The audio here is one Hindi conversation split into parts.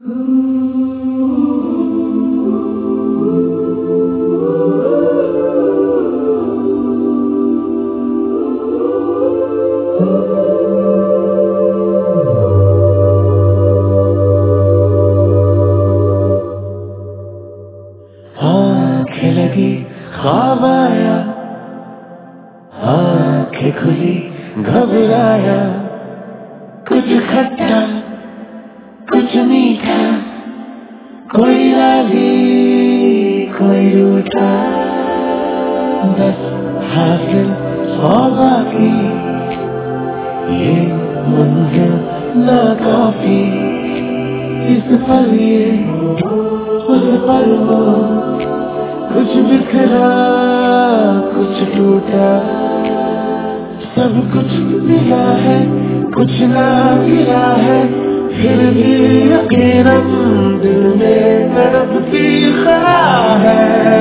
आँखें लगी ख्वाब आया, आँखें खुली घबराया, कुछ खट्टा कुछ मीठा, कोई राजी कोई रूठा, बस हासिल सौ बाकी, ये मंजिल नाकाफी, इस पल ये उस पल वो, कुछ बिखरा कुछ टूटा, सब कुछ मिला है कुछ ना गिरा है, फिर भी यकीनन दिल में तड़पती खरा है।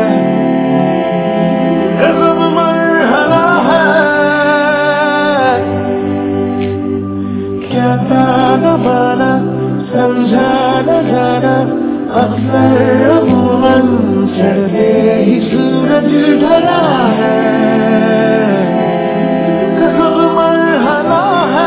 गज़ब मरहला है, क्या था न माना समझा न जाना, अक्सर अमूमन चढ़ते ही सूरज ढला है। गज़ब मरहला है,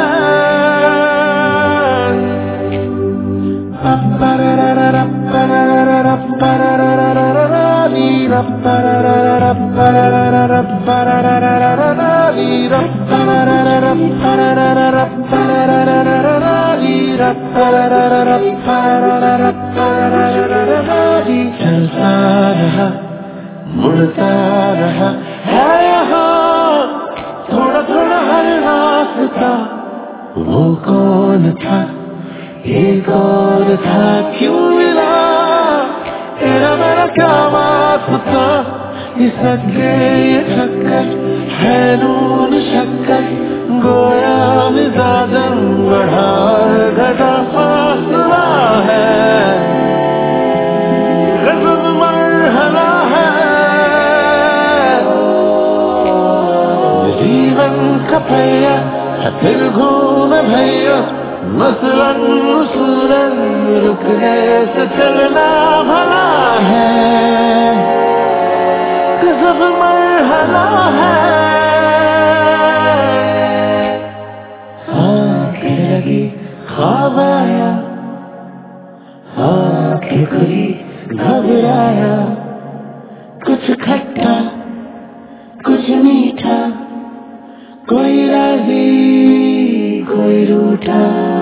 चलता रहा मुड़ता रहा है यहाँ थोड़ा थोड़ा हर रास्ता, वो कौन था ये कौन था, क्यों मिला तेरा मेरा क्या वास्ता, ये सके ये चक्कर है नून शक्कर, गोया मिजाजन बढ़ा घटा फासला है। गज़ब मरहला है, जीवन का पहिया फिर घूम भैया, मसलन उसूलन रुकने से चलना भला है। गज़ब मरहला है, आँखें लगी ख्वाब आया, आँखें खुली घबराया, कुछ खट्टा कुछ मीठा, कोई राजी कोई रूठा।